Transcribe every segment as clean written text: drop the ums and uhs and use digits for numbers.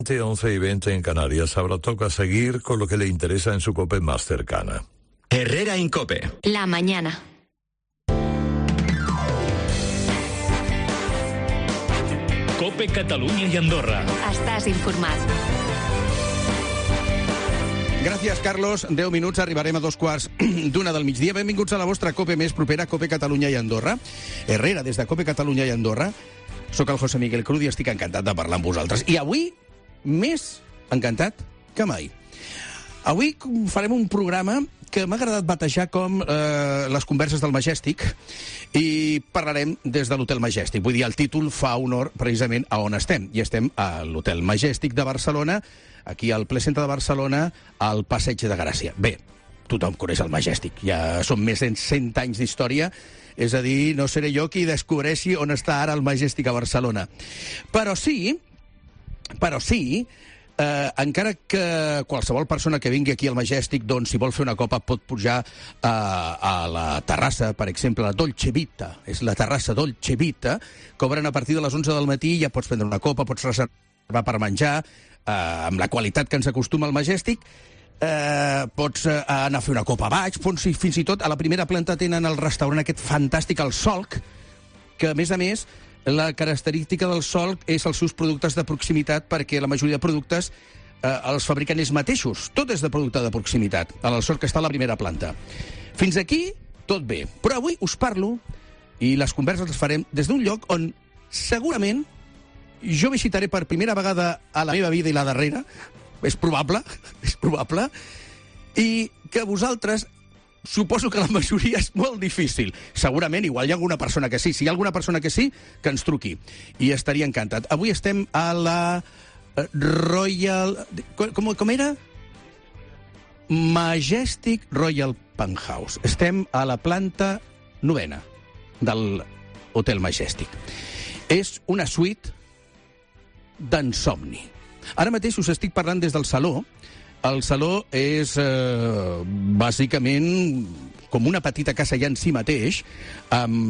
11:20 en Canarias. Ahora toca seguir con lo que le interesa en su COPE más cercana. Herrera en COPE. La mañana. COPE Catalunya i Andorra. Estàs informat. Gràcies, Carlos. 10 minuts, arribarem a 2:15 del migdia. Benvinguts a la vostra COPE més propera, COPE Catalunya i Andorra. Herrera, des de COPE Catalunya i Andorra. Soc el José Miguel Cruz i estic encantat de parlar amb vosaltres. I avui, més encantat que mai. Avui farem un programa que m'ha agradat batejar com les converses del Majestic i parlarem des de l'Hotel Majestic. Vull dir, el títol fa honor precisament a on estem. I estem a l'Hotel Majestic de Barcelona, aquí al ple centre de Barcelona, al Passeig de Gràcia. Bé, tothom coneix el Majestic. Ja són més de 100 anys d'història. És a dir, no seré jo qui descobreixi on està ara el Majestic a Barcelona. Però sí, encara que qualsevol persona que vingui aquí al Majestic, doncs, si vol fer una copa, pot pujar a la terrassa, per exemple, la Dolce Vita. És la terrassa Dolce Vita, que obren a partir de les 11 del matí, ja pots prendre una copa, pots reservar per menjar, amb la qualitat que ens acostuma al Majestic, pots anar a fer una copa baix, fins i tot a la primera planta tenen el restaurant aquest fantàstic, el Solc, que a més, la característica del Solc és els seus productes de proximitat, perquè la majoria de productes els fabriquen ells mateixos. Tot és de producte de proximitat, a el Solc, que està a la primera planta. Fins aquí, tot bé. Però avui us parlo, i les converses les farem des d'un lloc on segurament jo visitaré per primera vegada a la meva vida i la darrera, és probable, i que vosaltres, suposo que la majoria és molt difícil. Segurament, igual hi ha alguna persona que sí. Si hi ha alguna persona que sí, que ens truqui. I estaria encantat. Avui estem a la Royal... Com era? Majestic Royal Penthouse. Estem a la planta 9ª del Hotel Majestic. És una suite d'ensomni. Ara mateix us estic parlant des del saló. El saló és bàsicament com una petita casa ja en si mateix, amb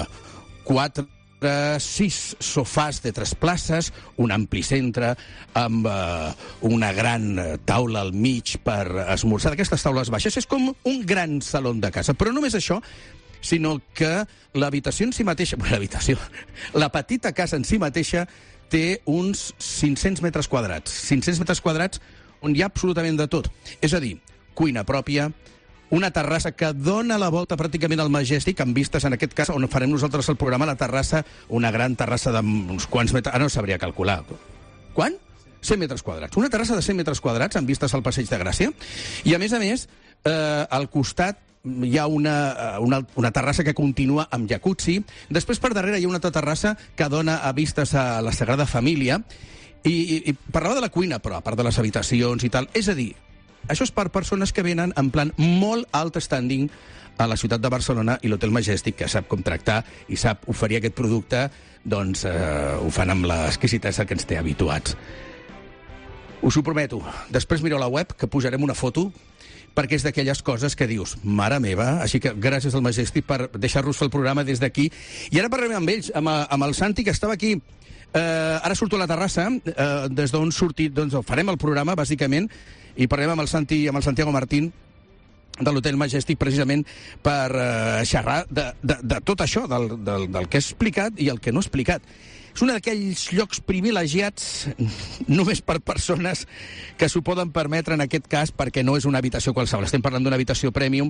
6 sofàs de 3 places, un ampli centre, amb una gran taula al mig per esmorzar. D'aquestes taules baixes és com un gran saló de casa. Però no només això, sinó que l'habitació en si mateixa... La petita casa en si mateixa té uns 500 metres quadrats. 500 metres quadrats on hi ha absolutament de tot. És a dir, cuina pròpia, una terrassa que dona la volta pràcticament al Majestic, amb vistes, en aquest cas, on farem nosaltres el programa, la terrassa, una gran terrassa d'uns quants metres... Ara no sabria calcular. Quan? 100 metres quadrats. Una terrassa de 100 metres quadrats amb vistes al Passeig de Gràcia. I, a més, al costat hi ha una terrassa que continua amb jacuzzi. Després, per darrere, hi ha una altra terrassa que dona a vistes a la Sagrada Família. I parlava de la cuina, però a part de les habitacions i tal. És a dir, això és per persones que venen en plan molt alt standing a la ciutat de Barcelona, i l'Hotel Majestic, que sap com tractar i sap oferir aquest producte, doncs ho fan amb l'exquisitesa que ens té habituats. Us ho prometo. Després mireu la web, que pujarem una foto, perquè és d'aquelles coses que dius, mare meva, així que gràcies al Majestic per deixar-nos fer el programa des d'aquí. I ara parlarem amb ells, amb el Santi, que estava aquí. Ara surto a la terrassa, des d'on farem el programa, bàsicament, i parlem amb el Santi i amb el Santiago Martín de l'Hotel Majestic, precisament per xerrar de tot això, del que he explicat i el que no he explicat. És un d'aquells llocs privilegiats només per persones que s'ho poden permetre, en aquest cas, perquè no és una habitació qualsevol. Estem parlant d'una habitació premium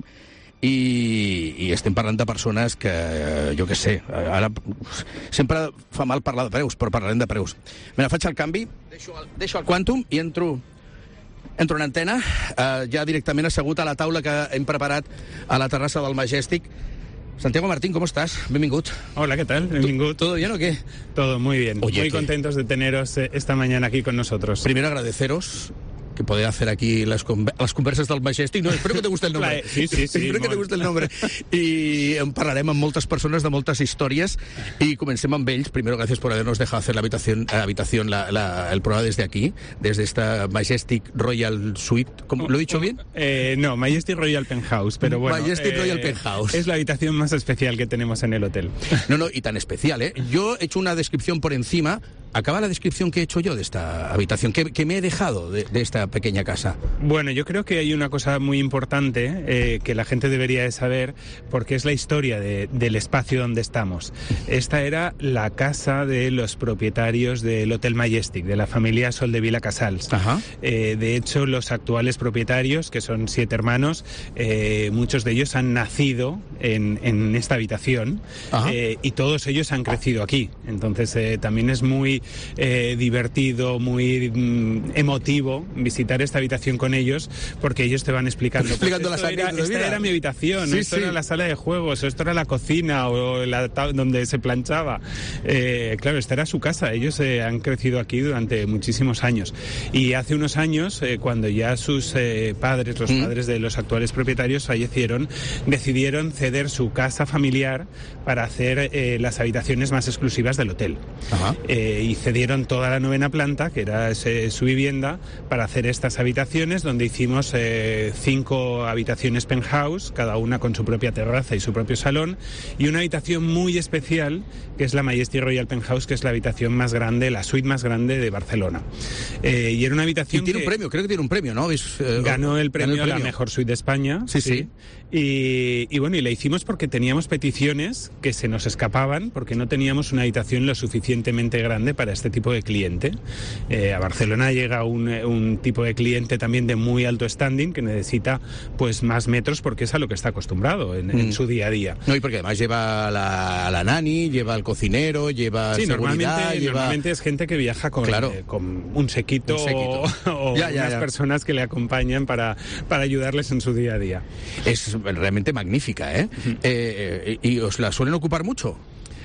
i estem parlant de persones que, jo què sé, ara sempre fa mal parlar de preus, però parlarem de preus. Mira, faig el canvi, deixo el Quantum i entro en antena, ja directament assegut a la taula que hem preparat a la terrassa del Majestic. Santiago Martín, ¿cómo estás? Bienvenido. Hola, ¿qué tal? Bienvenido. ¿Todo bien o qué? Todo muy bien. Oye, muy contentos de teneros esta mañana aquí con nosotros. Primero agradeceros que poder hacer aquí las converses del Majestic. No, espero que te guste el nombre. Sí, espero que te guste el nombre. I parlarem amb moltes persones de moltes històries i comencem amb ells. Primero, gracias por habernos dejado hacer la habitación el programa desde aquí, desde esta Majestic Royal Suite. ¿Lo he dicho bien? No, Majestic Royal Penthouse, pero bueno. Majestic Royal Penthouse. Es la habitación más especial que tenemos en el hotel. No, y tan especial, ¿eh? Yo he hecho una descripción por encima. Acaba la descripción que he hecho yo de esta habitación, que me he dejado de esta pequeña casa. Bueno, yo creo que hay una cosa muy importante que la gente debería de saber, porque es la historia del espacio donde estamos. Esta era la casa de los propietarios del Hotel Majestic, de la familia Soldevila Casals. Ajá. De hecho, los actuales propietarios, que son 7 hermanos, muchos de ellos han nacido en esta habitación y todos ellos han crecido aquí. Entonces, también es muy divertido, muy emotivo visitar esta habitación con ellos, porque ellos te van explicando. Esta era mi habitación, esto era la sala de juegos, esto era la cocina o donde se planchaba. Claro, esta era su casa. Ellos han crecido aquí durante muchísimos años. Y hace unos años, cuando ya sus padres, los padres de los actuales propietarios fallecieron, decidieron ceder su casa familiar para hacer las habitaciones más exclusivas del hotel. Y cedieron toda la 9ª planta, que era su vivienda, para hacer estas habitaciones, donde hicimos 5 habitaciones penthouse, cada una con su propia terraza y su propio salón, y una habitación muy especial, que es la Majestic Royal Penthouse, que es la habitación más grande, la suite más grande de Barcelona. Y era una habitación tiene un premio, creo que tiene un premio, ¿no? Ganó el premio a la mejor suite de España. Sí. Y bueno, y la hicimos porque teníamos peticiones que se nos escapaban, porque no teníamos una habitación lo suficientemente grande para este tipo de cliente. A Barcelona llega un tipo de cliente también de muy alto standing, que necesita pues más metros, porque es a lo que está acostumbrado en su día a día. No, y porque además lleva a la nani, lleva al cocinero, lleva seguridad, normalmente es gente que viaja con un séquito. O unas personas que le acompañan para ayudarles en su día a día. Es realmente magnífica, ¿eh? ¿Y os la suelen ocupar mucho?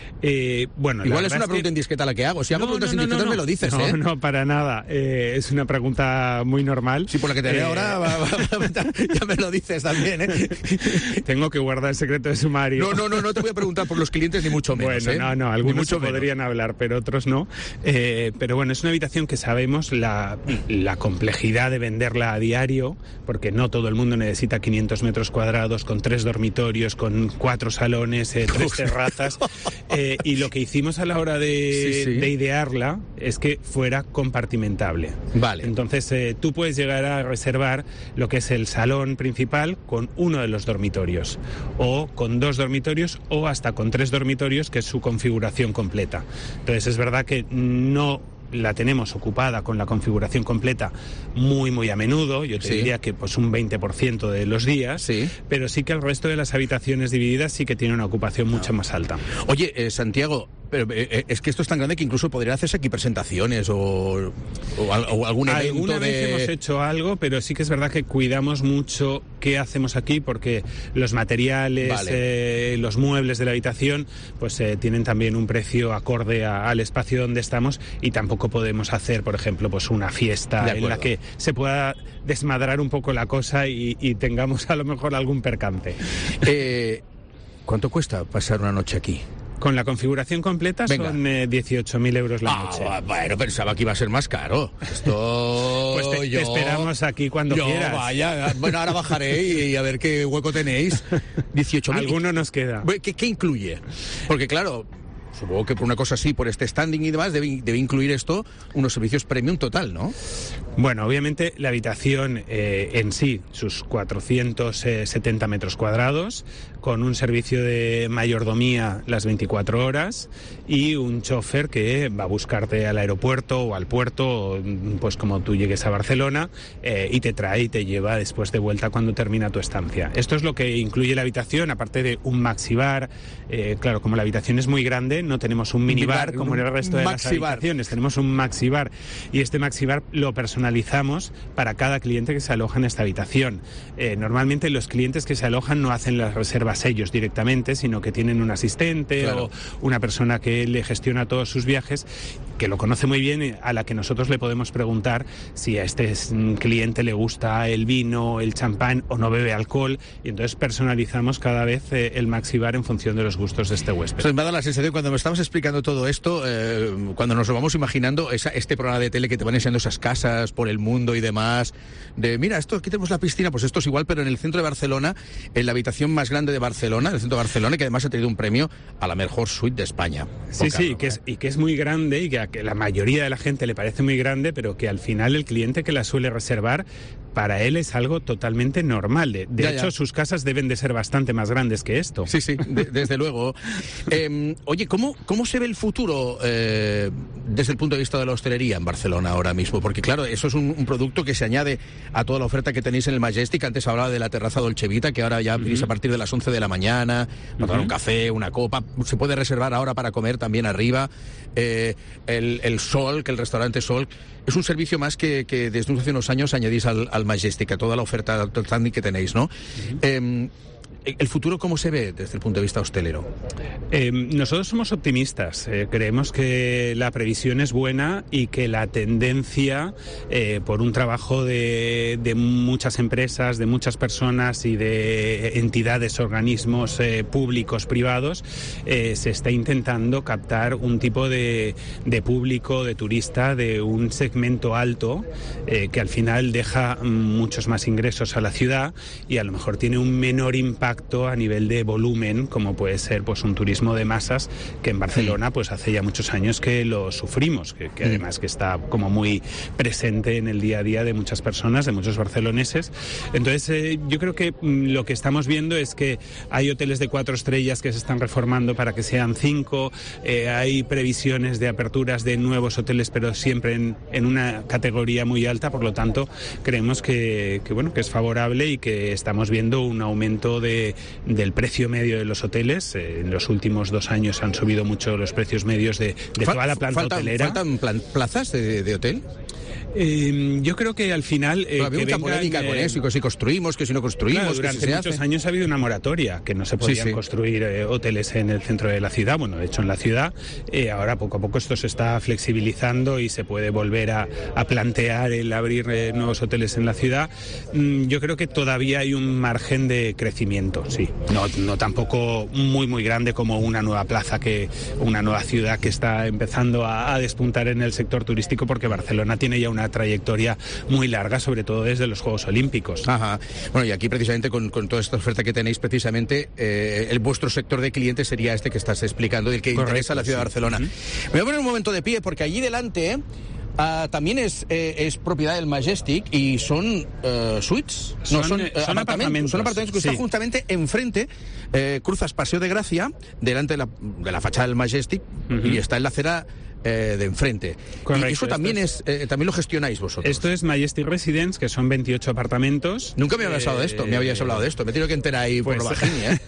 Bueno, igual es una pregunta indiscreta la que hago. Si hago preguntas indiscretas me lo dices, ¿eh? No, para nada. Es una pregunta muy normal. Sí, por la que te veo ahora ya me lo dices también, ¿eh? Tengo que guardar el secreto de sumario. No te voy a preguntar por los clientes ni mucho menos. Bueno, algunos podrían hablar, pero otros no. Pero bueno, es una habitación que sabemos la complejidad de venderla a diario, porque no todo el mundo necesita 500 metros cuadrados, con 3 dormitorios, con 4 salones, 3 terrazas. Y lo que hicimos a la hora de idearla es que fuera compartimentable. Vale. Entonces tú puedes llegar a reservar lo que es el salón principal con uno de los dormitorios, o con 2 dormitorios, o hasta con 3 dormitorios, que es su configuración completa. Entonces es verdad que no la tenemos ocupada con la configuración completa muy a menudo, yo te diría que pues un 20% de los días, pero sí que el resto de las habitaciones divididas sí que tiene una ocupación mucho más alta. Oye, Santiago, pero es que esto es tan grande que incluso podría hacerse aquí presentaciones o algún evento. Alguna vez hemos hecho algo, pero sí que es verdad que cuidamos mucho qué hacemos aquí, porque los materiales, los muebles de la habitación, pues tienen también un precio acorde al espacio donde estamos, y tampoco podemos hacer, por ejemplo, pues una fiesta en la que se pueda desmadrar un poco la cosa y tengamos a lo mejor algún percance. ¿Cuánto cuesta pasar una noche aquí? Con la configuración completa son 18.000 euros la noche. Bueno, pensaba que iba a ser más caro. Esto... Pues te esperamos aquí cuando quieras. Vaya, bueno, ahora bajaré y a ver qué hueco tenéis. 18.000. Alguno nos queda. ¿Qué incluye? Porque claro, supongo que por una cosa así, por este standing y demás, debe incluir esto unos servicios premium total, ¿no? Bueno, obviamente la habitación en sí, sus 470 metros cuadrados, con un servicio de mayordomía las 24 horas y un chofer que va a buscarte al aeropuerto o al puerto, pues como tú llegues a Barcelona, y te trae y te lleva después de vuelta cuando termina tu estancia. Esto es lo que incluye la habitación, aparte de un maxibar. Claro, como la habitación es muy grande, no tenemos un minibar como en el resto de las habitaciones, tenemos un maxibar, y este maxibar lo personalizamos para cada cliente que se aloja en esta habitación. Normalmente los clientes que se alojan no hacen las reservas ellos directamente, sino que tienen un asistente o una persona que le gestiona todos sus viajes, que lo conoce muy bien, a la que nosotros le podemos preguntar si a este cliente le gusta el vino, el champán o no bebe alcohol, y entonces personalizamos cada vez el Maxi Bar en función de los gustos de este huésped. Me ha dado la sensación, cuando me estabas explicando todo esto, cuando nos lo vamos imaginando, este programa de tele que te van enseñando esas casas por el mundo y demás, de mira, aquí tenemos la piscina, pues esto es igual, pero en el centro de Barcelona, en la habitación más grande de Barcelona, el centro de Barcelona, que además ha tenido un premio a la mejor suite de España. Sí, que es muy grande y que a la mayoría de la gente le parece muy grande, pero que al final el cliente que la suele reservar, para él es algo totalmente normal. De hecho, sus casas deben de ser bastante más grandes que esto. Sí, desde luego. Oye, ¿cómo se ve el futuro desde el punto de vista de la hostelería en Barcelona ahora mismo? Porque claro, eso es un producto que se añade a toda la oferta que tenéis en el Majestic. Antes hablaba de la terraza Dolce Vita, que ahora ya venís a partir de las 11 de la mañana, para tomar un café, una copa. Se puede reservar ahora para comer también arriba. El Sol, que el restaurante Sol, es un servicio más que desde hace unos años añadís al Majestic, a toda la oferta que tenéis, ¿no? ¿El futuro cómo se ve desde el punto de vista hostelero? Nosotros somos optimistas. Creemos que la previsión es buena y que la tendencia, por un trabajo de muchas empresas, de muchas personas y de entidades, organismos públicos, privados, se está intentando captar un tipo de público, de turista, de un segmento alto, que al final deja muchos más ingresos a la ciudad y a lo mejor tiene un menor impacto a nivel de volumen, como puede ser pues un turismo de masas, que en Barcelona pues hace ya muchos años que lo sufrimos, que además que está como muy presente en el día a día de muchas personas, de muchos barceloneses. Entonces yo creo que lo que estamos viendo es que hay hoteles de 4 estrellas que se están reformando para que sean 5, hay previsiones de aperturas de nuevos hoteles, pero siempre en una categoría muy alta. Por lo tanto, creemos que es favorable y que estamos viendo un aumento del precio medio de los hoteles. En los últimos 2 años han subido mucho los precios medios de toda la planta hotelera. ¿Faltan plazas de hotel? Yo creo que al final había mucha polémica con eso, que si construimos, que si no construimos. Claro, durante muchos años ha habido una moratoria, que no se podían construir hoteles en el centro de la ciudad. Bueno, de hecho en la ciudad ahora poco a poco esto se está flexibilizando y se puede volver a plantear el abrir nuevos hoteles en la ciudad. Yo creo que todavía hay un margen de crecimiento, sí. No tampoco muy grande como una nueva plaza, una nueva ciudad que está empezando a despuntar en el sector turístico, porque Barcelona tiene ya una trayectoria muy larga, sobre todo desde los Juegos Olímpicos. Ajá. Bueno, y aquí precisamente con toda esta oferta que tenéis, precisamente vuestro sector de clientes sería este que estás explicando, del que interesa a la ciudad de Barcelona. Me voy a poner un momento de pie, porque allí delante también es propiedad del Majestic y son suites. No, son apartamentos. Son apartamentos que están justamente enfrente. Cruzas Paseo de Gracia, delante de la fachada del Majestic, y está en la acera de enfrente. Correcto, y eso también también lo gestionáis vosotros. Esto es Majestic Residence, que son 28 apartamentos. Nunca me habías hablado de esto, me habías hablado de esto. Me he tenido que enterar ahí por lo bajín,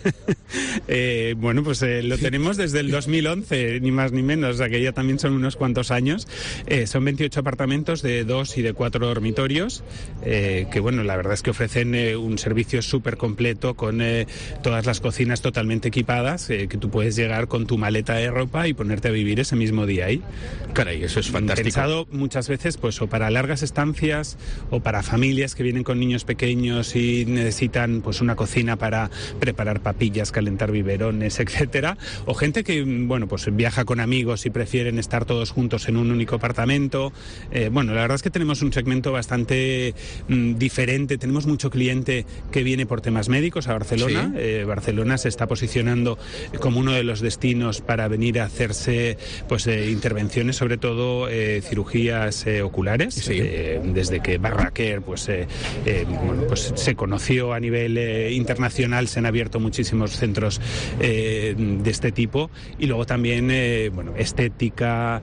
Bueno, pues lo tenemos desde el 2011, ni más ni menos, o sea que ya también son unos cuantos años. Son 28 apartamentos de 2 y de 4 dormitorios, que bueno, la verdad es que ofrecen un servicio súper completo, con todas las cocinas totalmente equipadas, que tú puedes llegar con tu maleta de ropa y ponerte a vivir ese mismo día ahí. Caray, eso es fantástico. Pensado muchas veces pues o para largas estancias o para familias que vienen con niños pequeños y necesitan pues una cocina para preparar papillas, calentar biberones, etcétera, o gente que bueno pues viaja con amigos y prefieren estar todos juntos en un único apartamento. Bueno, la verdad es que tenemos un segmento bastante diferente. Tenemos mucho cliente que viene por temas médicos a Barcelona. ¿Sí? Barcelona se está posicionando como uno de los destinos para venir a hacerse pues intervenciones, sobre todo cirugías oculares. Sí. Desde que Barraquer pues se conoció a nivel internacional, se han abierto muchísimos centros de este tipo, y luego también estética,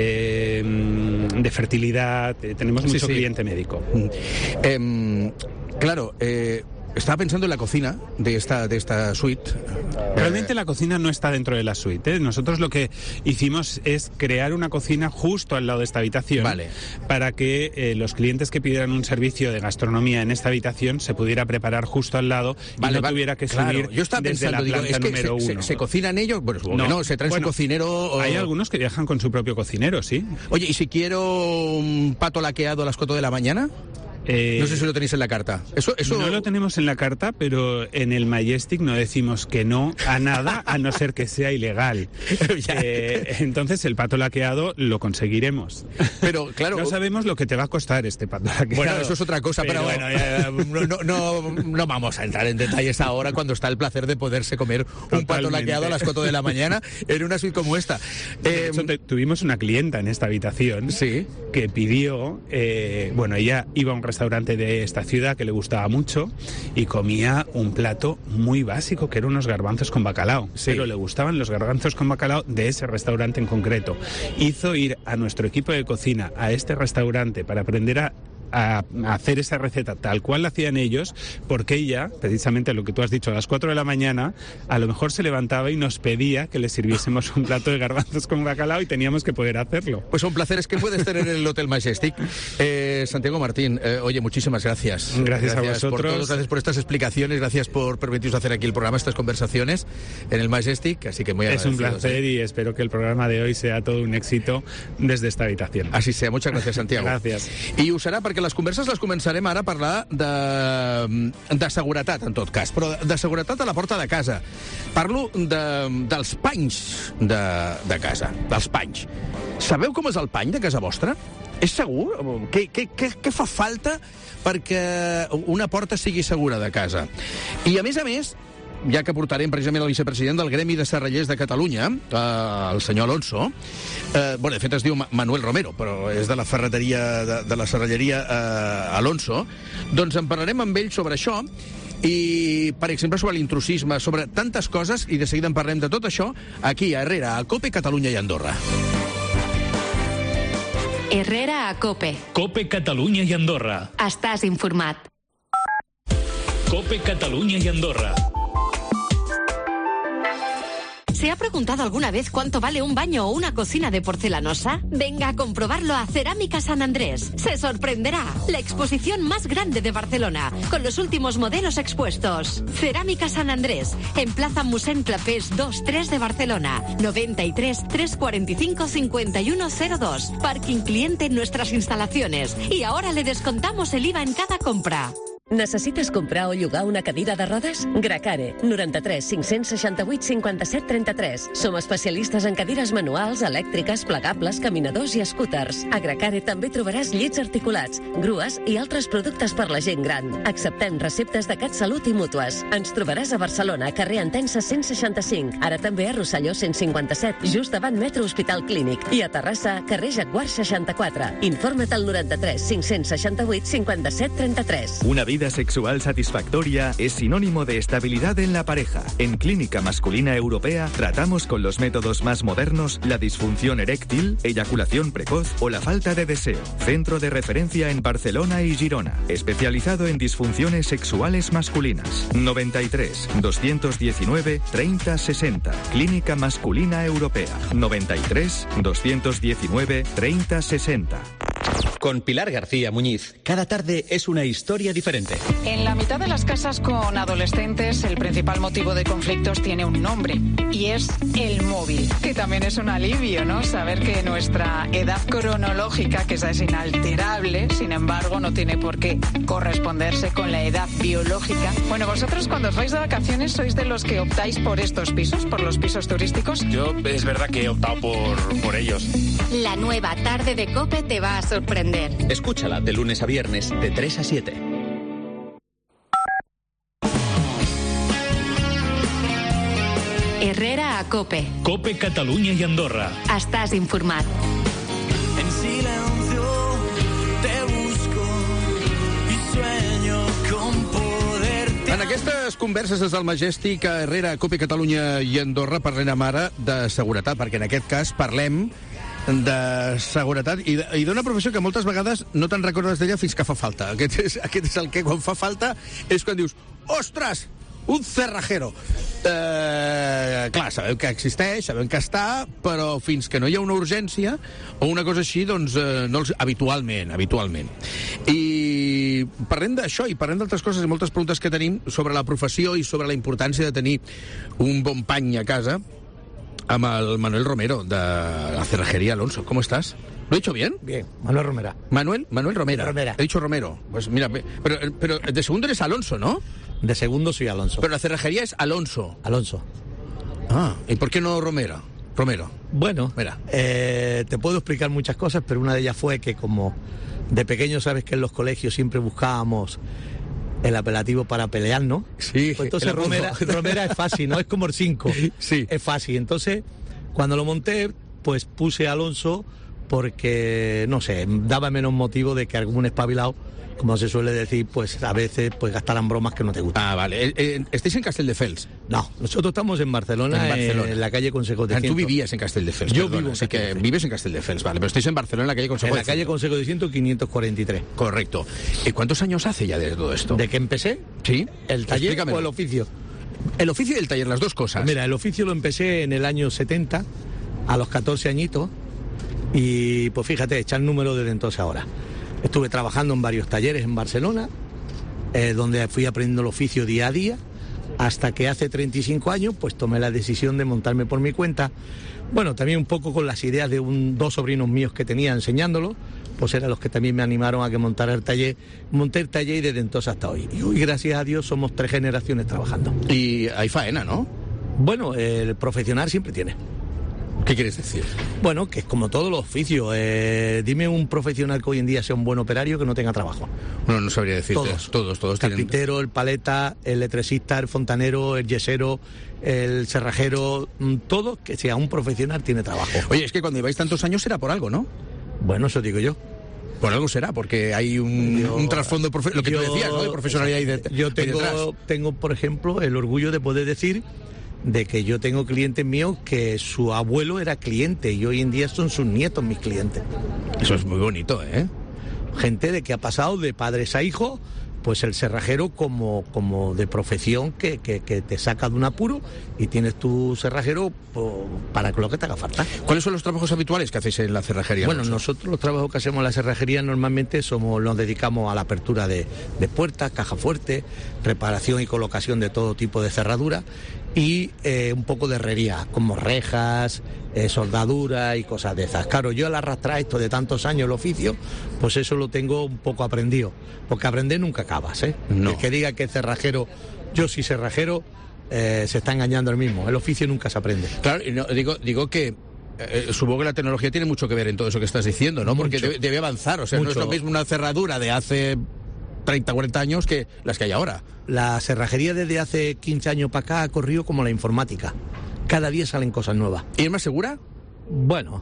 de fertilidad. Tenemos mucho cliente médico. Claro, estaba pensando en la cocina de esta suite. Realmente la cocina no está dentro de la suite, ¿eh? Nosotros lo que hicimos es crear una cocina justo al lado de esta habitación, vale, para que los clientes que pidieran un servicio de gastronomía en esta habitación se pudiera preparar justo al lado y no tuviera que subir Yo estaba desde pensando, la planta número 1. ¿Se cocinan ellos? Bueno, no, se traen su cocinero. Hay algunos que viajan con su propio cocinero, sí. Oye, ¿y si quiero un pato laqueado a las 4 de la mañana? No sé si lo tenéis en la carta. Eso... No lo tenemos en la carta, pero en el Majestic no decimos que no a nada, a no ser que sea ilegal. Entonces el pato laqueado lo conseguiremos. Pero claro, no sabemos lo que te va a costar este pato laqueado. Bueno, eso es otra cosa, pero bueno, no vamos a entrar en detalles ahora cuando está el placer de poderse comer un pato laqueado a las 4 de la mañana en una suite como esta. De hecho, tuvimos una clienta en esta habitación, ¿sí?, que pidió, ella iba a un restaurante de esta ciudad que le gustaba mucho y comía un plato muy básico que eran unos garbanzos con bacalao, sí, pero le gustaban los garbanzos con bacalao de ese restaurante en concreto. Hizo ir a nuestro equipo de cocina a este restaurante para aprender a hacer esa receta tal cual la hacían ellos, porque ella, precisamente lo que tú has dicho, a las 4 de la mañana, a lo mejor se levantaba y nos pedía que le sirviésemos un plato de garbanzos con bacalao y teníamos que poder hacerlo. Pues un placer, es que puedes tener en el Hotel Majestic. Santiago Martín, oye, muchísimas gracias. Gracias a vosotros. Gracias por estas explicaciones, gracias por permitirnos hacer aquí el programa, estas conversaciones en el Majestic, así que muy agradecidos. Es un placer y espero que el programa de hoy sea todo un éxito desde esta habitación. Así sea, muchas gracias, Santiago. Gràcies. I ho serà perquè les converses les començarem ara a parlar de seguretat, en tot cas, però de seguretat a la porta de casa. Parlo dels panys de casa, dels panys. Sabeu com és el pany de casa vostra? És segur? Què fa falta perquè una porta sigui segura de casa? I a més, ja que portarem precisament el vicepresident del Gremi de Serrallers de Catalunya, el senyor Alonso, de fet es diu Manuel Romero, però és de la ferreteria, de la serralleria Alonso, doncs en parlarem amb ell sobre això, i, per exemple, sobre l'intrusisme, sobre tantes coses, i de seguida en parlem de tot això, aquí a Herrera, a COPE, Catalunya i Andorra. Herrera a COPE. COPE, Catalunya i Andorra. Estàs informat. COPE, Catalunya i Andorra. ¿Se ha preguntado alguna vez cuánto vale un baño o una cocina de porcelanosa? Venga a comprobarlo a Cerámica San Andrés. Se sorprenderá. La exposición más grande de Barcelona, con los últimos modelos expuestos. Cerámica San Andrés, en Plaza Mossèn Clapés 2-3 de Barcelona. 93 345 5102. Parking cliente en nuestras instalaciones. Y ahora le descontamos el IVA en cada compra. Necessites comprar o llogar una cadira de rodes? Gracare, 93 568 57 33. Som especialistes en cadires manuals, elèctriques, plegables, caminadors i scooters. A Gracare també trobaràs llits articulats, grues i altres productes per la gent gran. Acceptem receptes de CatSalut i mútues. Ens trobaràs a Barcelona, carrer Entença 165, ara també a Rosselló 157, just davant Metro Hospital Clínic, i a Terrassa, carrer Jaguar 64. Informa't al 93 568 57 33. Una vida sexual satisfactoria es sinónimo de estabilidad en la pareja. En Clínica Masculina Europea tratamos con los métodos más modernos la disfunción eréctil, eyaculación precoz o la falta de deseo. Centro de referencia en Barcelona y Girona, especializado en disfunciones sexuales masculinas. 93 219 30 60. Clínica Masculina Europea. 93 219 30 60. Con Pilar García Muñiz, cada tarde es una historia diferente. En la mitad de las casas con adolescentes, el principal motivo de conflictos tiene un nombre, y es el móvil, que también es un alivio, ¿no? Saber que nuestra edad cronológica, que esa es inalterable, sin embargo, no tiene por qué corresponderse con la edad biológica. Bueno, vosotros cuando os vais de vacaciones, ¿sois de los que optáis por estos pisos, por los pisos turísticos? Yo es verdad que he optado por ellos. La nueva tarde de COPE te va a sorprender. Escúchala de lunes a viernes, de 3 a 7. Herrera a COPE. COPE, Catalunya i Andorra. Estàs informat. En silencio te busco y sueño con poderte. En aquestes converses des del Majestic a Herrera, COPE, Catalunya i Andorra parlem ara de seguretat, perquè en aquest cas parlem de seguretat i d'una professió que moltes vegades no te'n recordes d'ella fins que fa falta. Aquest és el que quan fa falta és quan dius, ostres, un cerrajero. Clar, sabem que existeix, sabem que està, però fins que no hi ha una urgència o una cosa així, doncs no els... habitualment. I parlem d'això i parlem d'altres coses i moltes preguntes que tenim sobre la professió i sobre la importància de tenir un bon pany a casa amb el Manuel Romero de la cerrajería Alonso. ¿Cómo estás? ¿Lo he dicho bien? Bien, Manuel Romera. Manuel Romera. He dicho Romero. Pues mira, pero de segundo eres Alonso, ¿no? De segundo soy Alonso. Pero la cerrajería es Alonso. Ah, ¿y por qué no Romero? Bueno, mira, te puedo explicar muchas cosas, pero una de ellas fue que como de pequeño sabes que en los colegios siempre buscábamos el apelativo para pelear, ¿no? Sí. Pues entonces Romera es fácil, ¿no? Es como el 5. Sí. Es fácil. Entonces, cuando lo monté, pues puse Alonso porque, no sé, daba menos motivo de que algún espabilado, como se suele decir, pues a veces pues gastaran bromas que no te gustan. Ah, vale. ¿Estáis en Castelldefels? No, nosotros estamos en Barcelona, en la calle Consejo de Ciento. Tú vivías en Castelldefels. Yo vivo en Castelldefels. Que vives en Castelldefels, vale, pero estáis en Barcelona, en la calle Consejo de Ciento. En la calle Consejo de Ciento, 543. Correcto. ¿Y cuántos años hace ya de todo esto? ¿De que empecé? Sí. ¿El taller Explícamelo. o el oficio? El oficio y el taller, las dos cosas. Mira, el oficio lo empecé en el año 70, a los 14 añitos, y pues fíjate, echar número desde entonces ahora. Estuve trabajando en varios talleres en Barcelona, donde fui aprendiendo el oficio día a día, hasta que hace 35 años pues tomé la decisión de montarme por mi cuenta. Bueno, también un poco con las ideas de dos sobrinos míos que tenía enseñándolo, pues eran los que también me animaron a que montara el taller. Monté el taller y desde entonces hasta hoy. Y hoy, gracias a Dios, somos 3 generaciones trabajando. Y hay faena, ¿no? Bueno, el profesional siempre tiene. ¿Qué quieres decir? Bueno, que es como todos los oficios. Dime un profesional que hoy en día sea un buen operario que no tenga trabajo. Bueno, no sabría decirte. Todos El carpintero, tienen... el paleta, el electricista, el fontanero, el yesero, el cerrajero, todo que sea un profesional tiene trabajo. Oye, es que cuando lleváis tantos años será por algo, ¿no? Bueno, eso digo yo. Por algo será, porque hay un trasfondo, lo que tú decías, ¿no? De profesionalidad y de... Yo tengo, por ejemplo, el orgullo de poder decir de que yo tengo clientes míos que su abuelo era cliente y hoy en día son sus nietos mis clientes. Eso es muy bonito, ¿eh? Gente de que ha pasado de padres a hijos, pues el cerrajero como de profesión que te saca de un apuro y tienes tu cerrajero para lo que te haga falta. ¿Cuáles son los trabajos habituales que hacéis en la cerrajería? Bueno, nosotros los trabajos que hacemos en la cerrajería normalmente nos dedicamos a la apertura de puertas, caja fuerte, reparación y colocación de todo tipo de cerradura y un poco de herrería, como rejas, soldadura y cosas de esas. Claro, yo al arrastrar esto de tantos años el oficio, pues eso lo tengo un poco aprendido, porque aprender nunca acabas, ¿eh? No. El que diga que es cerrajero, yo soy cerrajero, se está engañando el mismo. El oficio nunca se aprende. Claro, y no, digo que supongo que la tecnología tiene mucho que ver en todo eso que estás diciendo, ¿no? Porque debe avanzar, o sea, no es lo mismo una cerradura de hace 30, 40 años que las que hay ahora. La cerrajería desde hace 15 años para acá ha corrido como la informática. Cada día salen cosas nuevas. ¿Y es más segura? Bueno...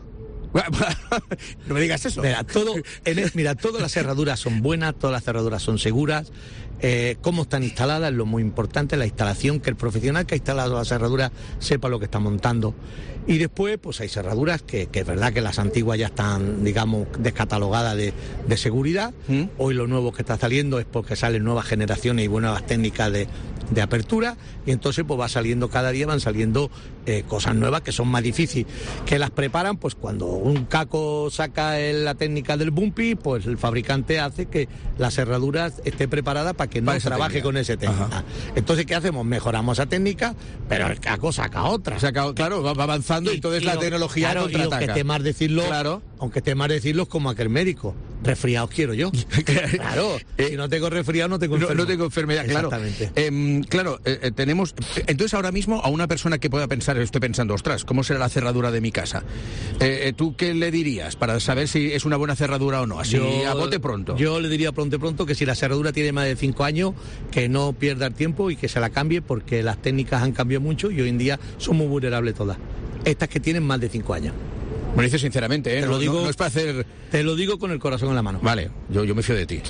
no me digas eso. Mira, todas las cerraduras son buenas, todas las cerraduras son seguras. Cómo están instaladas es lo muy importante, la instalación, que el profesional que ha instalado la cerradura sepa lo que está montando. Y después, pues hay cerraduras que es verdad que las antiguas ya están, digamos, descatalogadas de seguridad. Hoy lo nuevo que está saliendo es porque salen nuevas generaciones y nuevas técnicas de apertura, y entonces pues va saliendo cada día, van saliendo cosas nuevas que son más difíciles, que las preparan pues cuando un caco saca la técnica del bumpy, pues el fabricante hace que la cerradura esté preparada para que no trabaje con esa técnica. Entonces, ¿qué hacemos? Mejoramos esa técnica, pero el caco saca otra. Claro, va avanzando y entonces la tecnología contraataca. Aunque esté mal decirlo, aunque esté mal decirlo, es como aquel médico. Resfriados quiero yo. Claro, si no tengo resfriado no tengo enfermedad. No tengo enfermedad, claro. Exactamente. Tenemos... Entonces ahora mismo a una persona que pueda pensar, estoy pensando, ostras, ¿cómo será la cerradura de mi casa? ¿Tú qué le dirías para saber si es una buena cerradura o no? Así a bote pronto. Yo le diría pronto que si la cerradura tiene más de 5 años, que no pierda el tiempo y que se la cambie, porque las técnicas han cambiado mucho y hoy en día son muy vulnerables todas. Estas que tienen más de 5 años. Me lo dices sinceramente, ¿eh? Te lo digo, no es para hacer... Te lo digo con el corazón en la mano. Vale, yo me fío de ti.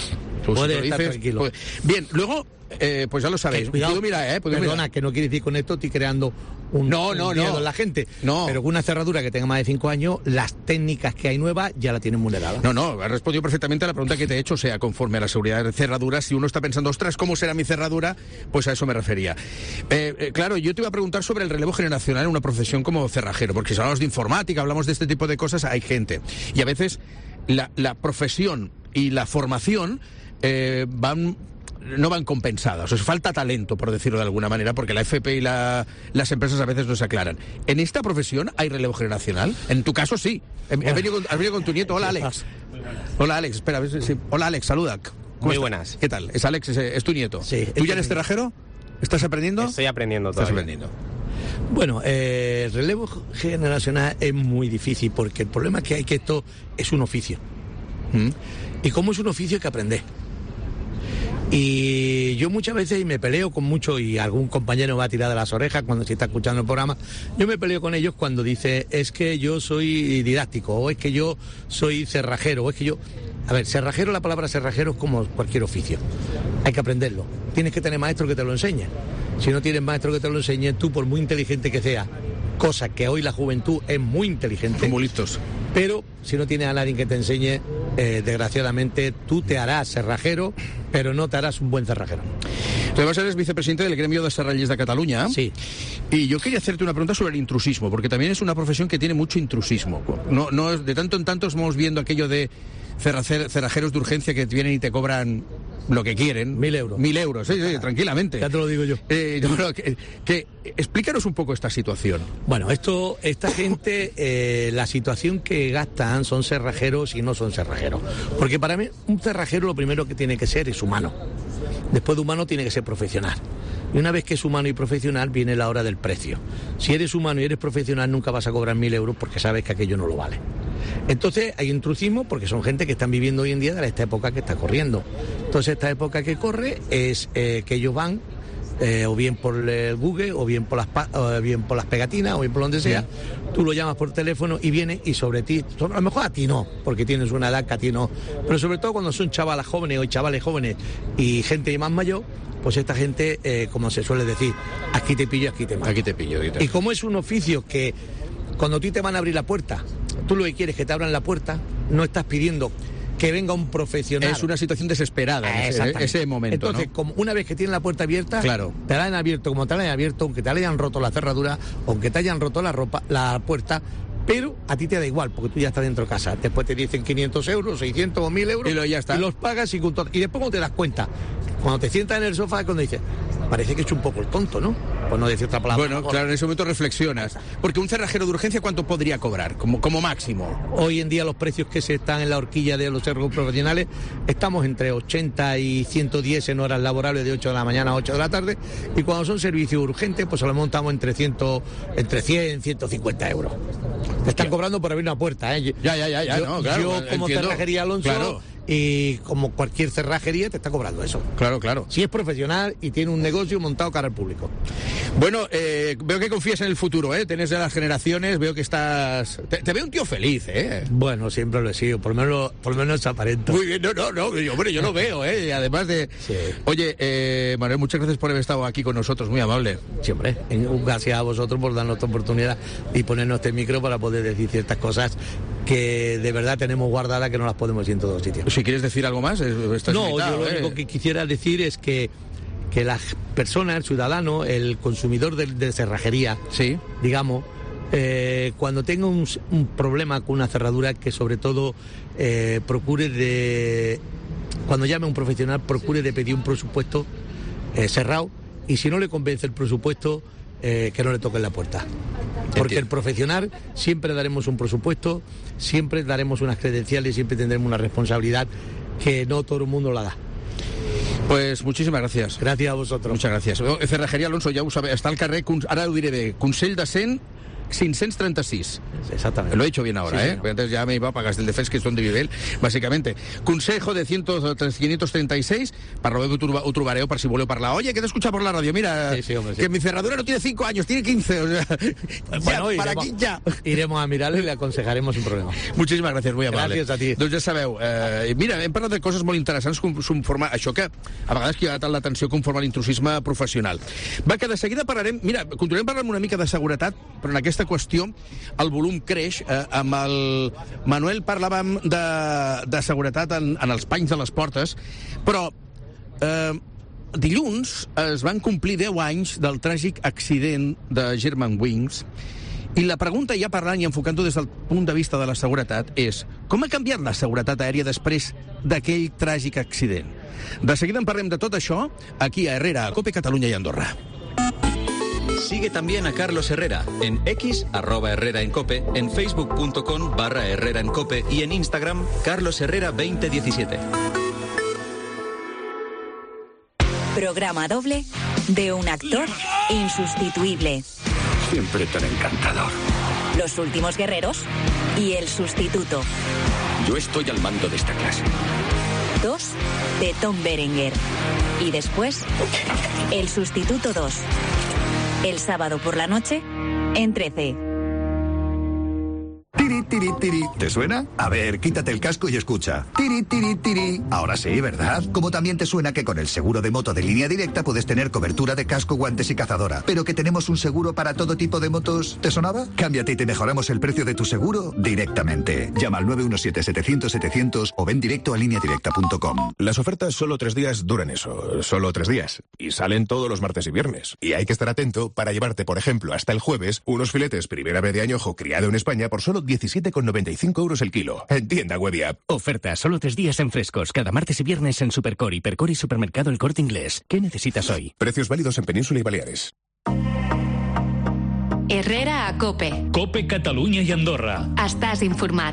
Puedes estar tranquilo. Pues, bien, luego, pues ya lo sabéis. Cuidado, perdona, que no quiere decir con esto estoy creando un miedo en la gente. No. Pero con una cerradura que tenga más de 5 años, las técnicas que hay nuevas ya la tienen vulnerada. No, has respondido perfectamente a la pregunta que te he hecho, o sea, conforme a la seguridad de cerraduras, si uno está pensando, ostras, ¿cómo será mi cerradura? Pues a eso me refería. Claro, yo te iba a preguntar sobre el relevo generacional en una profesión como cerrajero, porque si hablamos de informática, hablamos de este tipo de cosas, hay gente. Y a veces la profesión y la formación no van compensadas, o sea, falta talento, por decirlo de alguna manera, porque la FP y las empresas a veces no se aclaran. ¿En esta profesión hay relevo generacional? En tu caso sí. Has venido con tu nieto. Hola, Alex. Hola, Alex. Espera, sí. Hola, Alex, saluda. Muy buenas. ¿Qué tal? Es Alex, es tu nieto. Sí. ¿Tú ya eres cerrajero? ¿Estás aprendiendo? Estoy aprendiendo todavía. Estás aprendiendo. Bueno, el relevo generacional es muy difícil, porque el problema que hay que esto es un oficio. Y como es un oficio hay que aprender. Y yo muchas veces me peleo con muchos, y algún compañero va a tirar de las orejas cuando se está escuchando el programa, yo me peleo con ellos cuando dice, es que yo soy didáctico, o es que yo soy cerrajero, o es que yo... A ver, cerrajero, la palabra cerrajero es como cualquier oficio, hay que aprenderlo, tienes que tener maestro que te lo enseñe. Si no tienes maestro que te lo enseñe, tú por muy inteligente que sea, cosa que hoy la juventud es muy inteligente, muy listos, pero si no tienes a nadie que te enseñe, desgraciadamente tú te harás cerrajero, pero no te harás un buen cerrajero. Tú además eres vicepresidente del gremio de serrallers de Cataluña. Sí. Y yo quería hacerte una pregunta sobre el intrusismo, porque también es una profesión que tiene mucho intrusismo. No, de tanto en tanto estamos viendo aquello de cerrajeros de urgencia que vienen y te cobran lo que quieren. 1.000 euros. 1.000 euros, sí, tranquilamente. Ya te lo digo yo. Explícanos un poco esta situación. Bueno, esta gente, la situación que gastan son cerrajeros y no son cerrajeros. Porque para mí, un cerrajero lo primero que tiene que ser es humano. Después de humano tiene que ser profesional. Y una vez que es humano y profesional, viene la hora del precio. Si eres humano y eres profesional, nunca vas a cobrar 1.000 euros porque sabes que aquello no lo vale. Entonces hay intrusismo porque son gente que están viviendo hoy en día de esta época que está corriendo. Entonces esta época que corre es que ellos van o bien por el Google, o bien por las pegatinas, o bien por donde sea. Tú lo llamas por teléfono y viene, y sobre ti, a lo mejor a ti no, porque tienes una edad que a ti no, pero sobre todo cuando son chavalas jóvenes o chavales jóvenes y gente más mayor, pues esta gente, como se suele decir, aquí te pillo, aquí te mato. Aquí te pillo. Y como es un oficio que cuando a ti te van a abrir la puerta, tú lo que quieres es que te abran la puerta, no estás pidiendo que venga un profesional. Es una situación desesperada en ese momento. Entonces, como una vez que tienen la puerta abierta, claro, te la han abierto como te la han abierto, aunque te hayan roto la cerradura, aunque te hayan roto la puerta, pero a ti te da igual, porque tú ya estás dentro de casa. Después te dicen 500 euros, 600 o 1.000 euros, ya está. Y los pagas y después cuando te das cuenta, cuando te sientas en el sofá, cuando dices, parece que he hecho un poco el tonto, ¿no? Por no decir otra palabra. Bueno, claro, en ese momento reflexionas. Porque un cerrajero de urgencia, ¿cuánto podría cobrar como máximo? Hoy en día los precios que se están en la horquilla de los cerrajos profesionales, estamos entre 80 y 110 en horas laborables de 8 de la mañana a 8 de la tarde, y cuando son servicios urgentes, pues a lo montamos entre 100 y 150 euros. Te están cobrando por abrir una puerta, ¿eh? Ya. Yo como entiendo. cerrajería Alonso... Claro. Y como cualquier cerrajería te está cobrando eso. Claro. Si es profesional y tiene un negocio montado cara al público. Bueno, veo que confías en el futuro, ¿eh? Tenés de las generaciones, veo que estás... Te veo un tío feliz, ¿eh? Bueno, siempre lo he sido, por lo menos aparento. Muy bien, yo lo veo, ¿eh? Además de... Sí. Oye, Manuel, muchas gracias por haber estado aquí con nosotros, muy amable. Siempre. Gracias a vosotros por darnos esta oportunidad y ponernos este micro para poder decir ciertas cosas que de verdad tenemos guardadas, que no las podemos decir en todos sitios. Si quieres decir algo más, estás invitado, yo lo único que quisiera decir es que las personas, el ciudadano, el consumidor de cerrajería, sí, digamos, cuando tenga un problema con una cerradura, que sobre todo cuando llame a un profesional, procure de pedir un presupuesto cerrado, y si no le convence el presupuesto, que no le toquen la puerta. Porque el profesional siempre daremos un presupuesto, siempre daremos unas credenciales, siempre tendremos una responsabilidad que no todo el mundo la da. Pues muchísimas gracias. Gracias a vosotros. Muchas gracias. Cerrajería Alonso, ja ho sabeu, està al carrer, ara ho diré bé, Consell de Cent, 536. Exactamente. Lo he hecho bien ahora, sí, ¿eh? Señor. Entonces ya me iba a pagar del defensa, que es donde vive él, bàsicamente. Consejo de 536, parleu que ho trobareu per si voleu parlar. Oye, que te escucha por la radio, mira, sí, hombre, que mi cerradura no tiene 5 años, tiene 15. O sea, bueno, ya, para aquí ya. Iremos a mirarlo y le aconsejaremos sin problema. Muchísimas gracias, muy amable. Gràcies a ti. Doncs ja sabeu, mira, hem parlat de coses molt interessants, conforme això que a vegades crida tant l'atenció conforme a l'intrusisme professional. Va, que de seguida parlarem, mira, continuem parlant una mica de seguretat, però en aquesta qüestió el volum creix. Amb el Manuel parlàvem de seguretat en els panys de les portes, però dilluns es van complir 10 anys del tràgic accident de Germanwings, i la pregunta, ja parlant i enfocant-ho des del punt de vista de la seguretat, és com ha canviat la seguretat aèria després d'aquell tràgic accident? De seguida en parlem de tot això aquí a Herrera, a COPE Catalunya i Andorra. Sigue también a Carlos Herrera en X, @Herrera en Cope, en facebook.com/Herrera en Cope y en Instagram, Carlos Herrera 2017. Programa doble de un actor insustituible. Siempre tan encantador. Los últimos guerreros y el sustituto. Yo estoy al mando de esta clase. 2 de Tom Berenger. Y después, el sustituto 2. El sábado por la noche, en 13. Tiri, tiri, tiri. ¿Te suena? A ver, quítate el casco y escucha. Tiri, tiri, tiri. Ahora sí, ¿verdad? Como también te suena que con el seguro de moto de Línea Directa puedes tener cobertura de casco, guantes y cazadora. Pero que tenemos un seguro para todo tipo de motos. ¿Te sonaba? Cámbiate y te mejoramos el precio de tu seguro directamente. Llama al 917-700-700 o ven directo a lineadirecta.com. Las ofertas solo 3 días duran eso, solo 3 días. Y salen todos los martes y viernes. Y hay que estar atento para llevarte, por ejemplo, hasta el jueves, unos filetes primera vez de añojo criado en España por solo 17,95 euros el kilo. En tienda web y app. Oferta solo 3 días en Frescos, cada martes y viernes en Supercor, Hipercor y Supermercado El Corte Inglés. ¿Qué necesitas hoy? Precios válidos en Península y Baleares. Herrera a COPE. COPE Catalunya i Andorra. Estàs informat.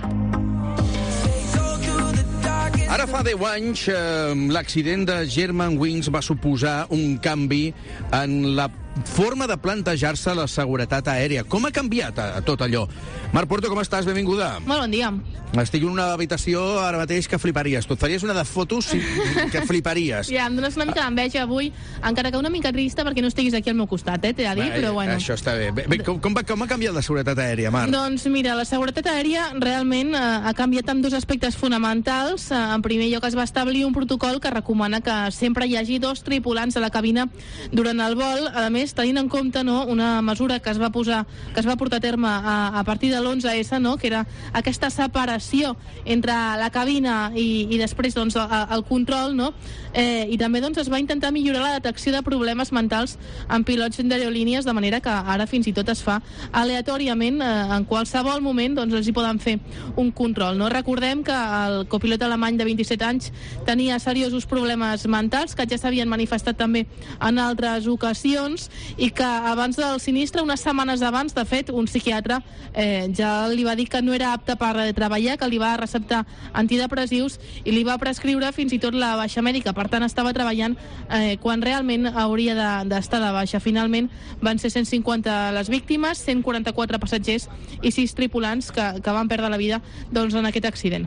Ara fa 10 anys l'accident de Germanwings va suposar un canvi en la forma de plantejar-se la seguretat aèria. Com ha canviat tot allò? Marc Porto, com estàs? Benvinguda. Molt bon dia. Estic en una habitació ara mateix que fliparies. Tu et faries una de fotos que fliparies. Ja, em dones una mica d'enveja avui, encara que una mica trista perquè no estiguis aquí al meu costat, t'he de dir, però bueno. Això està bé. Com ha canviat la seguretat aèria, Marc? Doncs mira, la seguretat aèria realment ha canviat en 2 aspectes fonamentals. En primer lloc, es va establir un protocol que recomana que sempre hi hagi 2 tripulants a la cabina durant el vol. A més, tenint en compte una mesura que es va portar a terme a partir de l'11S, que era aquesta separació entre la cabina i després el control, i també es va intentar millorar la detecció de problemes mentals en pilots d'aerolínies, de manera que ara fins i tot es fa aleatòriament, en qualsevol moment els hi poden fer un control. Recordem que el copilot alemany de 27 anys tenia seriosos problemes mentals que ja s'havien manifestat també en altres ocasions i que abans del sinistre, unes setmanes abans, de fet, un psiquiatre ja li va dir que no era apte per treballar, que li va receptar antidepressius i li va prescriure fins i tot la baixa mèdica. Per tant, estava treballant quan realment hauria d'estar de baixa. Finalment van ser 150 les víctimes, 144 passatgers i 6 tripulants que van perdre la vida en aquest accident.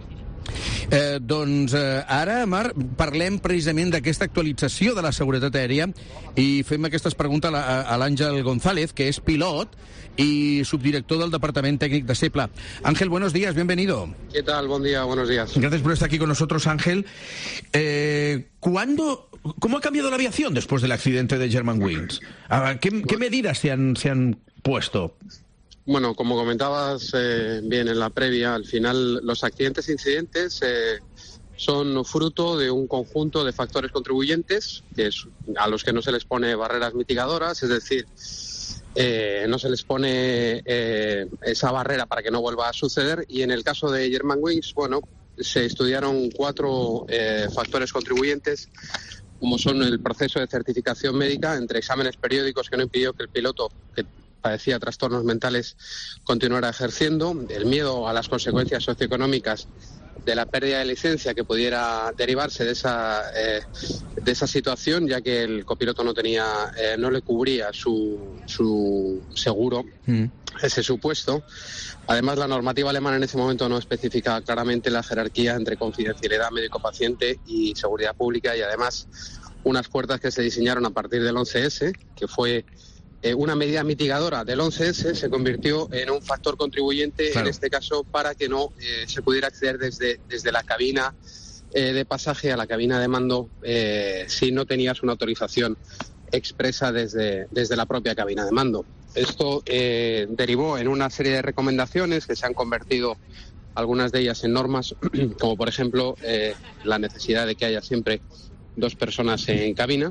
Ara, Marc, parlem precisament d'aquesta actualització de la seguretat aèria i fem aquestes preguntes a l'Àngel González, que és pilot y subdirector del Departamento Técnico de SEPLA. Ángel, buenos días, bienvenido. ¿Qué tal? Buen día, buenos días. Gracias por estar aquí con nosotros, Ángel. ¿Cómo ha cambiado la aviación después del accidente de Germanwings? ¿Qué medidas se han puesto? Bueno, como comentabas bien en la previa, al final los accidentes e incidentes son fruto de un conjunto de factores contribuyentes a los que no se les pone barreras mitigadoras, es decir, no se les pone esa barrera para que no vuelva a suceder. Y en el caso de Germanwings, bueno, se estudiaron 4 factores contribuyentes, como son el proceso de certificación médica, entre exámenes periódicos que no impidió que el piloto, que padecía trastornos mentales, continuara ejerciendo, el miedo a las consecuencias socioeconómicas de la pérdida de licencia que pudiera derivarse de esa situación, ya que el copiloto no le cubría su seguro ese supuesto. Además, la normativa alemana en ese momento no especificaba claramente la jerarquía entre confidencialidad médico-paciente y seguridad pública, y además unas puertas que se diseñaron a partir del 11S, que fue una medida mitigadora del 11S, se convirtió en un factor contribuyente, claro, en este caso, para que no se pudiera acceder desde la cabina de pasaje a la cabina de mando si no tenías una autorización expresa desde la propia cabina de mando. Esto derivó en una serie de recomendaciones que se han convertido, algunas de ellas, en normas, como por ejemplo la necesidad de que haya siempre 2 personas en cabina,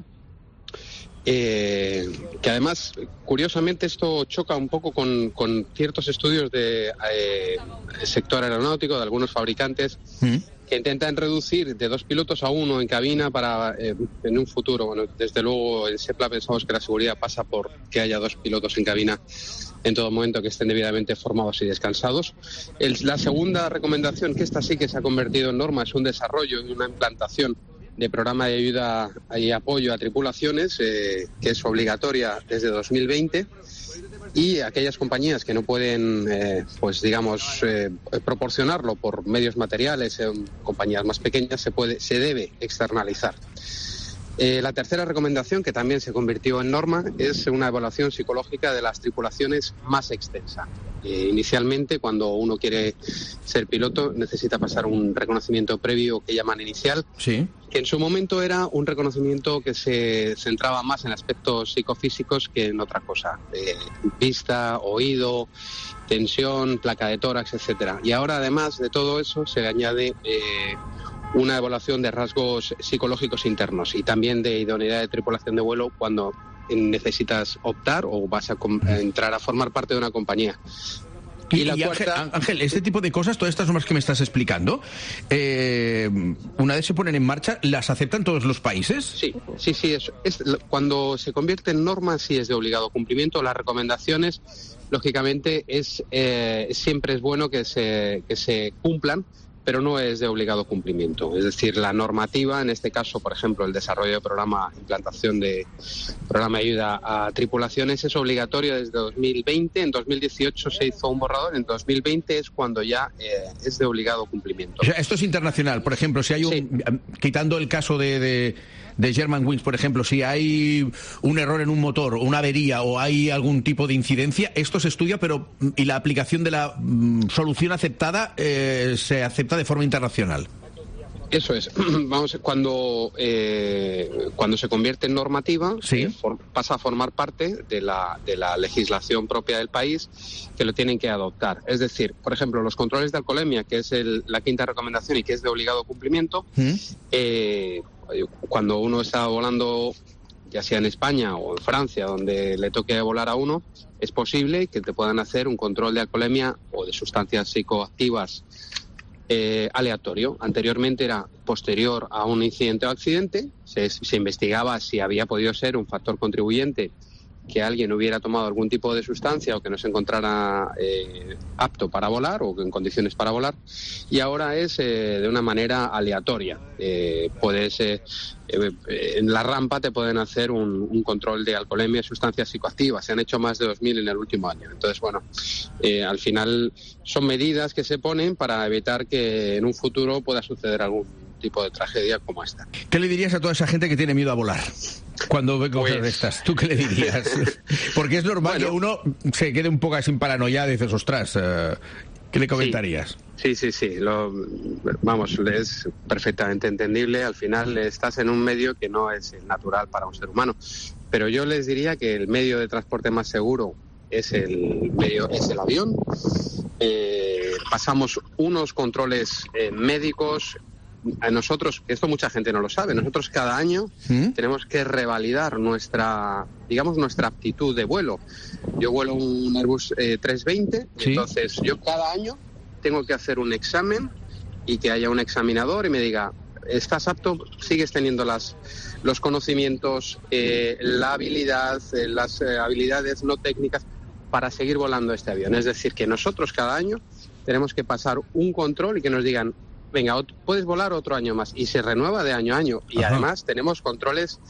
que además, curiosamente, esto choca un poco con ciertos estudios del sector aeronáutico, de algunos fabricantes, que intentan reducir de 2 pilotos a 1 en cabina para, en un futuro, bueno, desde luego en SEPLA pensamos que la seguridad pasa por que haya 2 pilotos en cabina en todo momento, que estén debidamente formados y descansados. La segunda recomendación, que esta sí que se ha convertido en norma, es un desarrollo y una implantación de programa de ayuda y apoyo a tripulaciones, que es obligatoria desde 2020, y aquellas compañías que no pueden, proporcionarlo por medios materiales, compañías más pequeñas, se debe externalizar. La tercera recomendación, que también se convirtió en norma, es una evaluación psicológica de las tripulaciones más extensa. Inicialmente, cuando uno quiere ser piloto, necesita pasar un reconocimiento previo que llaman inicial, sí, que en su momento era un reconocimiento que se centraba más en aspectos psicofísicos que en otra cosa. Vista, oído, tensión, placa de tórax, etcétera. Y ahora, además de todo eso, se le añade una evaluación de rasgos psicológicos internos y también de idoneidad de tripulación de vuelo cuando necesitas optar o vas a entrar a formar parte de una compañía. Y la cuarta... Ángel, este tipo de cosas, todas estas normas que me estás explicando, una vez se ponen en marcha, ¿las aceptan todos los países? Sí. Cuando se convierte en norma, sí es de obligado cumplimiento. Las recomendaciones, lógicamente, siempre es bueno que se cumplan, pero no es de obligado cumplimiento. Es decir, la normativa, en este caso, por ejemplo, el desarrollo de implantación de programa de ayuda a tripulaciones, es obligatorio desde 2020. En 2018 se hizo un borrador, en 2020 es cuando ya es de obligado cumplimiento. O sea, esto es internacional. Por ejemplo, si hay quitando el caso de Germanwings, por ejemplo, si hay un error en un motor, o una avería, o hay algún tipo de incidencia, esto se estudia, y la aplicación de la solución aceptada se acepta de forma internacional. Eso es. Cuando se convierte en normativa, ¿sí?, pasa a formar parte de la legislación propia del país, que lo tienen que adoptar. Es decir, por ejemplo, los controles de alcoholemia, que es la quinta recomendación y que es de obligado cumplimiento, cuando uno está volando, ya sea en España o en Francia, donde le toque volar a uno, es posible que te puedan hacer un control de alcoholemia o de sustancias psicoactivas aleatorio. Anteriormente era posterior a un incidente o accidente, se investigaba si había podido ser un factor contribuyente que alguien hubiera tomado algún tipo de sustancia o que no se encontrara apto para volar o en condiciones para volar, y ahora es de una manera aleatoria. En la rampa te pueden hacer un control de alcoholemia y sustancias psicoactivas. Se han hecho más de 2.000 en el último año. Entonces, al final son medidas que se ponen para evitar que en un futuro pueda suceder algún tipo de tragedia como esta. ¿Qué le dirías a toda esa gente que tiene miedo a volar cuando ve cosas de estas? ¿Tú qué le dirías? Porque es normal que uno se quede un poco sin paranoia y dices, ostras, ¿qué le comentarías? Sí. Es perfectamente entendible. Al final estás en un medio que no es natural para un ser humano. Pero yo les diría que el medio de transporte más seguro es el avión. Pasamos unos controles médicos. A nosotros, esto mucha gente no lo sabe, nosotros cada año tenemos que revalidar nuestra aptitud de vuelo. Yo vuelo un Airbus 320, ¿sí? Entonces yo cada año tengo que hacer un examen y que haya un examinador y me diga, ¿estás apto? ¿Sigues teniendo los conocimientos, la habilidad, las habilidades no técnicas para seguir volando este avión? Es decir, que nosotros cada año tenemos que pasar un control y que nos digan, venga, puedes volar otro año más, y se renueva de año a año. Y además tenemos controles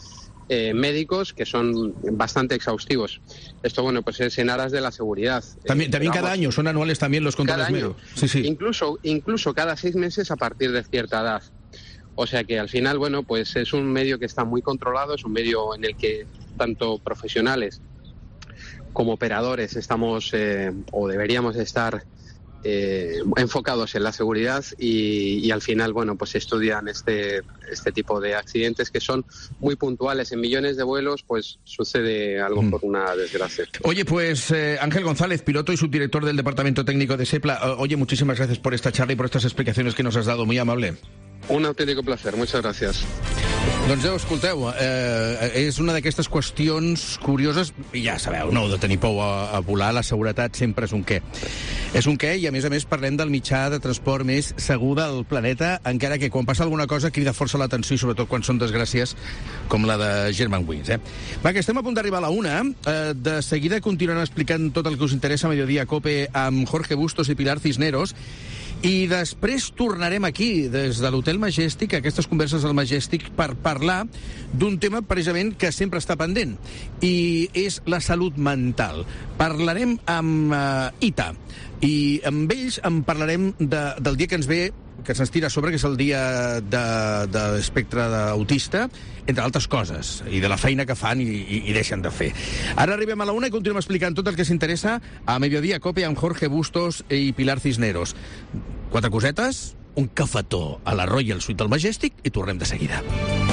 médicos que son bastante exhaustivos. Esto, bueno, pues es en aras de la seguridad. También cada año, son anuales también los controles médicos. Sí. Incluso cada 6 meses a partir de cierta edad. O sea que al final, bueno, pues es un medio que está muy controlado, es un medio en el que tanto profesionales como operadores estamos o deberíamos estar enfocados en la seguridad y al final, bueno, pues estudian este tipo de accidentes que son muy puntuales. En millones de vuelos, pues sucede algo por una desgracia. Oye, pues Ángel González, piloto y subdirector del Departamento Técnico de SEPLA. Oye, muchísimas gracias por esta charla y por estas explicaciones que nos has dado, muy amable. Un auténtico placer, muchas gracias. Doncs escolteu, és una d'aquestes qüestions curioses, i ja sabeu, no heu de tenir por a volar, la seguretat sempre és un què. És un què, i a més parlem del mitjà de transport més segur del planeta, encara que quan passa alguna cosa crida força l'atenció, i sobretot quan són desgràcies com la de Germanwings. Va, que estem a punt d'arribar a la 1. De seguida continuarem explicant tot el que us interessa a Mediodía Cope amb Jorge Bustos i Pilar Cisneros, i després tornarem aquí, des de l'Hotel Majestic, aquestes converses al Majestic, per parlar d'un tema precisament que sempre està pendent, i és la salut mental. Parlarem amb ITA, i amb ells en parlarem del dia que ens ve, que se'ns tira a sobre, que és el dia de l'espectre autista, entre altres coses, i de la feina que fan i deixen de fer. Ara arribem a la 1 i continuem explicant tot el que s'interessa a Mediodía Cope amb Jorge Bustos i Pilar Cisneros. 4 cosetes, un cafetó a la Royal Suite del Majestic i tornem de seguida.